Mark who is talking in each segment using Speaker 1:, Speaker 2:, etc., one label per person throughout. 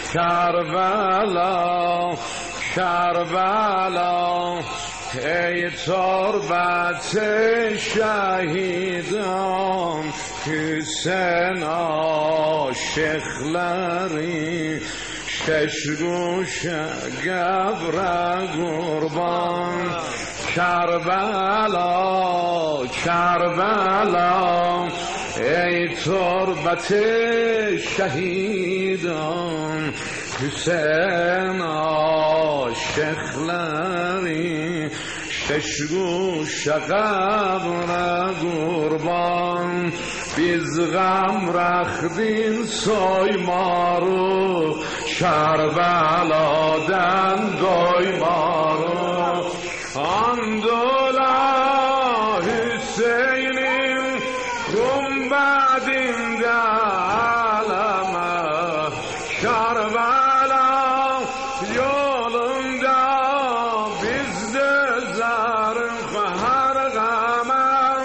Speaker 1: کربلا کربلا ای تربت شهیدان حسین عاشقلری شش گوش گبر قربان کربلا کربلا ای تربت شهیدان حسین عاشقلری شش گوش قبر قربان biz غم رختین soymarı Kerbeladan doymarı Andola Hüseyin'in gumbedinde aleme Kerbela yolunda bizde zarf her gamem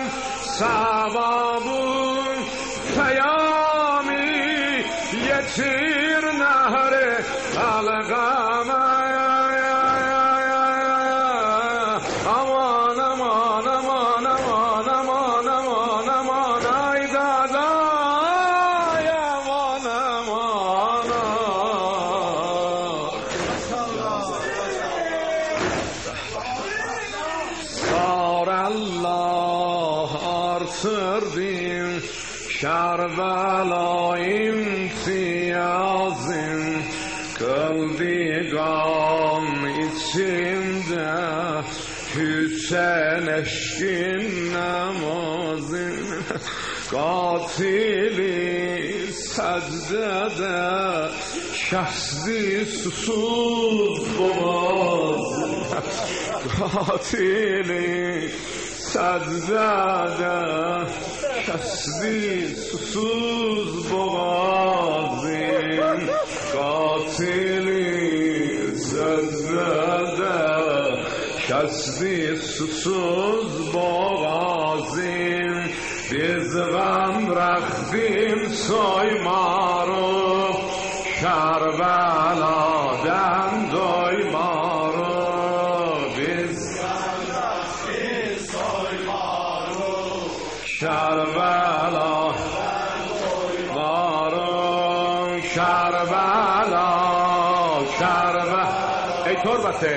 Speaker 1: Sababın peyami yetir nehre algama aman aman aman aman aman aman aman ay dada aman aman sar Allah artırdın Kerbela imtiyazın kıldıgan içinde Hüseyin eşkin namazın katili secdede kesti susuz boğazın katili secdede kesti susuz boğazın katili secdede kesti susuz boğazın biz gam rextim soymarı Kerbeladan doymarı biz Kerbela varım Kerbela Kerbela ey turbete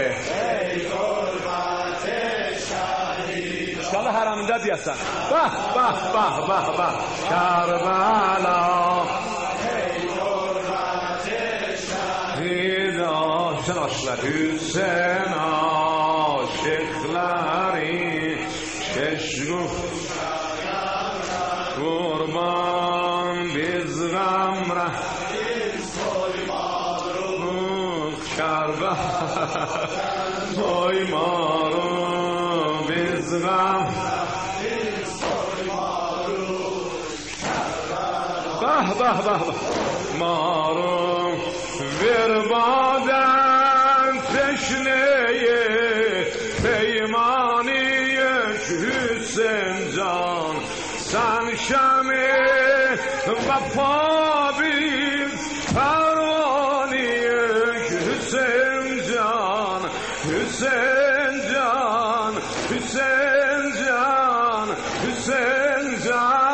Speaker 1: şahid İnşallah haramında diyorsan bah bah bah bah bah Kerbela ey turbete şahid Şanaşlar Hüseyin aşıkları şeşru Kurban biz gamra Kerbela soymarı biz gam bah bah bah marum ver baden teşneye peymaniye Hüseyin can sen şami vefa biz pervaniye Hüseyin can Hüseyin can Hüseyin can Hüseyin can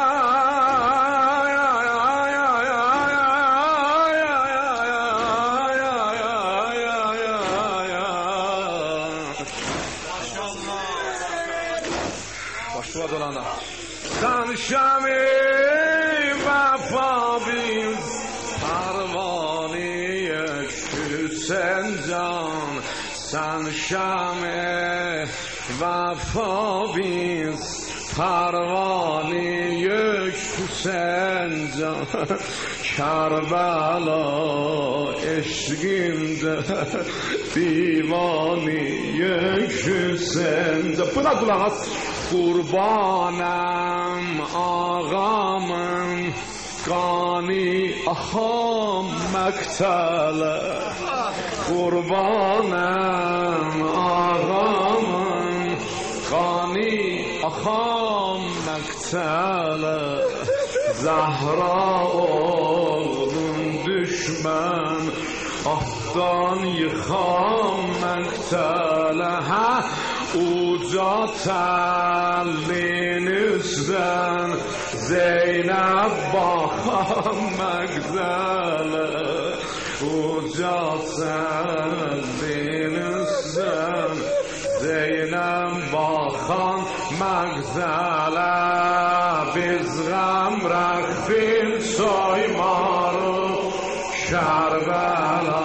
Speaker 1: başla dolana sen şami vefa biz pervaniye Hüseyin can sen şami vefa biz pervani yük Hüseyin can Kerbela eşkinde divani yük Hüseyin can buna kulak as kurbanım ağamın qani axam məktələ qurbanım ağamın qani axam məktələ Zahra oğlun düşmən آهدان یخام مقتلها اوجا تلینشدن زینب با خام مقتله اوجا تلینشدن زینب با خام مقتله biz غم رفتیم سوی ما رو کربلا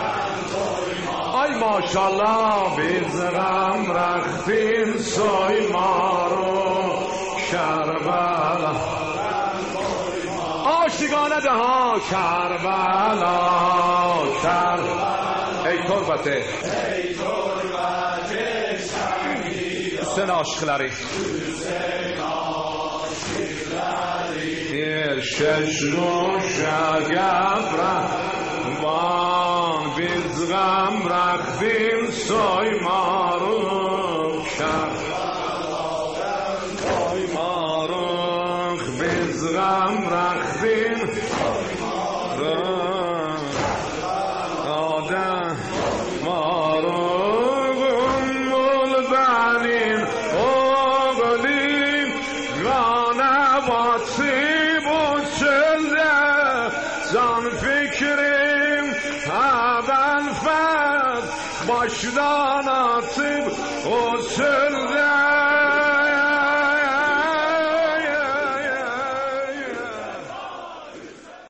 Speaker 1: ای ماشالله biz غم رفتیم سوی ما رو کربلا آشتگانه ده ها کربلا ey تربته Hüseyin aşıkları Şeşru şagabra Van biz gam rakdim soymaruk soymaruk biz gam rakdim Adam maruk Ummul benim oğlim Ganabatı Can fikrim haber başdan atıp o çölde